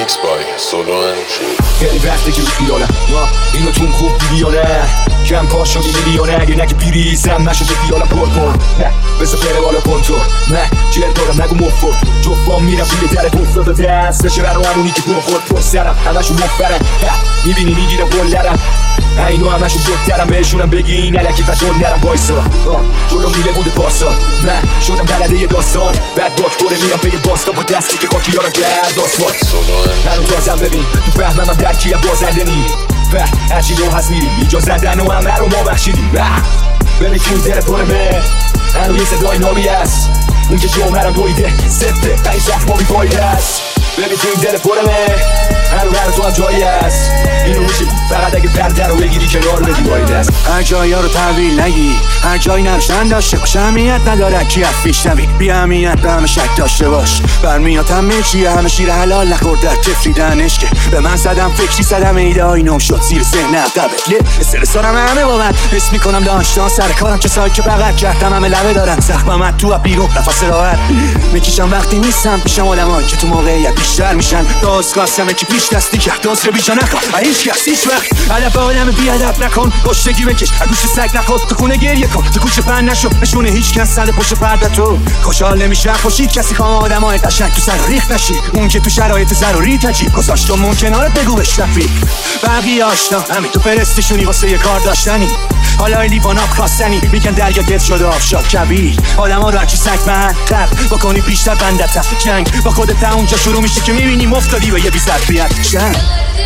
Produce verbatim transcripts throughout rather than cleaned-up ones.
Remix by Solo and G. خیلی وقته که بیالم اینو تون خوب دیدی یا نه کم پا شدی میلیونه اگه نگه بیریزم نشده بیالم پر کن بزا بره بالا کنتور نه جر دارم نگو مفت جفام میرم توی در افتاده دست بشه برا همونی که بخور پر سرم همشون مفرم میبینی میگیرم بلرم اینو همشون بودترم بهشونم بگی این علکی بطور نرم بایسا جلو میله بوده پاسا نه شدم بلده یه داستان بعد باک بره میرم به یه باستا با دستی که خاکی یارم کرد آسفالت هنو تازم ببین تو فهمم هم درکیم بازنده نی هرچی رو هست میریم اینجا زدن و همه رو ما بخشیدیم ببین که اون در پارمه هنو یه صدای نامی هست اون که جمعرم دویده سفته قیش رفت ما بیفایی هست ببین تو این دل پرمه هر هر تو هم جایی هست اینو میشه فقط اگه پرده رو بگیری کنار بدی باید هست هر جایی ها رو تحویل نگی هر جایی نروشن داشته باش اهمیت نداره کی از پیش نوی بی اهمیت به همه شک داشته باش برمیاد همه چیه همه شیر حلال نخورد در تفریدن عشقه به من زدم فکری زدم ایده های نو شد زیر ذهن قبله استرسارم همه با من حس میکنم داشتان سر کارم که سای که بغل کردم همه لبه دارم زخمم تو بیرون نفس راحت میکشم وقتی نیستم پیشم آدمایی که تو موقعیت بیشتر میشن داست قاسمه که پیش دستی کرد داست رو بیجا نکن و هیچ کس هیچ وقت علف آدم بیادب نکن گشتگی بکش گوش سگ نخور تو خونه گریه کن تو کوچه پن نشو نشونه هیچ کس سر پشت پرده تو خوشحال نمیشه خوشید کسی خوام آدم های قشنگ تو سر ریخت نشی اون که تو شرایط ضروری تجیب گذاشت و ممکنه بگو بهش رفیق بقیه آشنا همین تو فرستشونی واسه یه کار داشتنی حالا این لیوان آب خواستنی میگن دریا گرد شده آفشار کبیر آدم ها رو هرچی سگ من خلق بکنی بیشتر بندتر جنگ با خودت اونجا شروع میشه که میبینی مفتادی به یه بی ظرفیت جنگ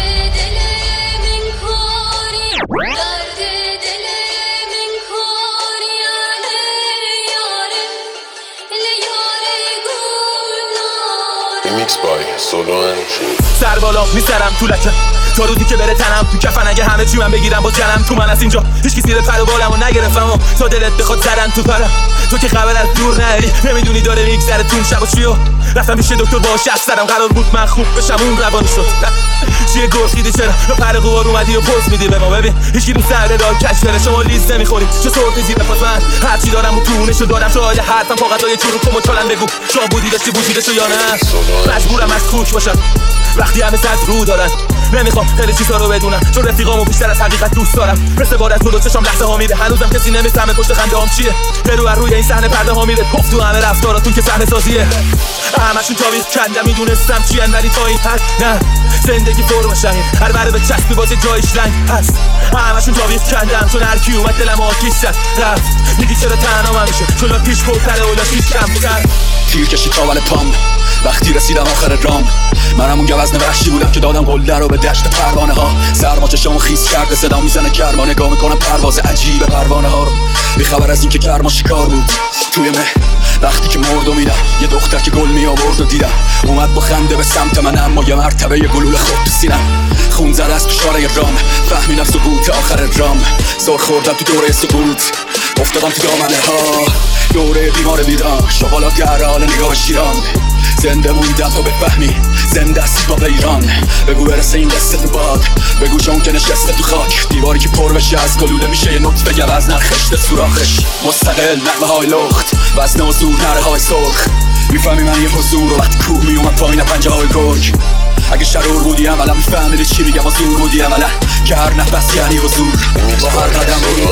Remix by Solo and G. سر بالا میسرم تو لکم تا روزی که بره تنم تو کفن اگه همه چی من بگیرم با جنم تو من از اینجا هیچ کسی زیر پر و بالمو نگرفتم و تا دلت بخواد زدن تو پرم تو که خبر از دور نری نمیدونی داره میگذره تون شب و چیو رفتم پیش دکتر باش حرف زدم قرار بود من خوب بشم اون روانی شد چیه گرخیدی چرا رو پر قوار اومدی و پوز میدی به ما ببین هیچکی رو سر راه کش بره شما لیز نمیخوری چه صورت زیر پاس من هرچی دارم و تونشو دارم شاید حرفم فقط یه چورو کمو چالن بگو شما بودی داشتی وجودشو یا نه مجبورم از کوک باشم وقتی همه صد رو دارن نمیخوام خیلی چیزا رو بدونم چون رفیقامو بیشتر از حقیقت دوست دارم مثل بارت تو دو چشام لحظه ها میره هنوزم کسی نمیفهمه پشت خنده هام چیه برو بر روی این صحنه پرده ها میره پف تو همه رفتاراتون که صحنه سازیه همشون تاویق کندم میدونستم چی ان ولی تا این حد نه زندگی فرم شهید هر بره به چسبی باز جایش رنگ هست همشون تاویق کندم چون هر کی اومد دلم آتیش زد رفت میگی چرا تنها من میشه چون پیش پرتره اولا پیش کم کرد تیر کشید تا ول پام وقتی رسیدم آخر رام منم اون گوزن وحشی بودم که دادم قله رو به دشت پروانه ها سرما چشامو خیس کرده صدا میزنه گرما نگاه میکنم پرواز عجیب پروانه ها رو بی خبر از این که گرما شکار بود توی مه وقتی که مرد و میدم یه دختر که گل می آورد و دیدم اومد با خنده به سمت من اما یه مرتبه یه گلوله خود تو سینم خون زده از تو شاره رام فهمیدم سقوط آخر رام زور خوردم تو دوره سقوط افتادم تو دامنه ها دوره بیمار بیران شغالات در حال نگاه شیران زنده موندم تا بفهمی زنده است با ایران بگو برسه این قصه تو باد بگو چون که نشسته تو خاک دیواری که پر بشه از گلوله میشه یه نطفه گوز نرخشته سوراخش مستقل نغمه های لخت وزنه و زور نره های سرخ میفهمی من یه حضور و وقتی کوه میومد پایین پنجه های گرگ اگه شرور بودی عملا میفهمیدی چی میگم و زور بودی عملا که هر نفس یعنی حضور با هر قدم رو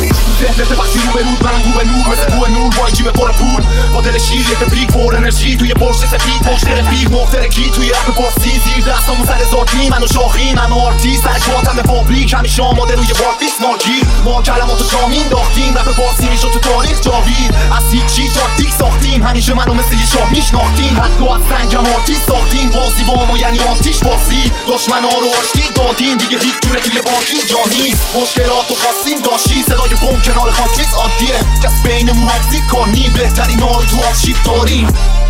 ذهنت وقتی رو به رود من رو به نور مثل کوه نور با جیب پر پول با دل شیر یه تبریک پر انرژی توی پرش سفید پشت رفیق مخترکی توی رپ پارسی زیر دستامون سر ذاتی منو شاخی منو آرتیست سر شاتم به فابریک همیشه آماده روی بارتیس مارگیر ما کلماتو جامین داختیم رپ پارسی میشد تو تاریخ جاوید از هیچی تاکتیک ساختیم همیشه منو مثل یه شاه میشناختیم حتی از سنگم آرتیست ساختیم بازی با ما یعنی آتیش باسی دشمنا رو آشتی دادیم دیگه هیچ جوره توی باقی جا نیست مشکلاتو خواستیم داشتی صدای بم کنار خاکریز عادیه کس بینمون حفظی کنیم بهترین ها رو تو آرشیو داریم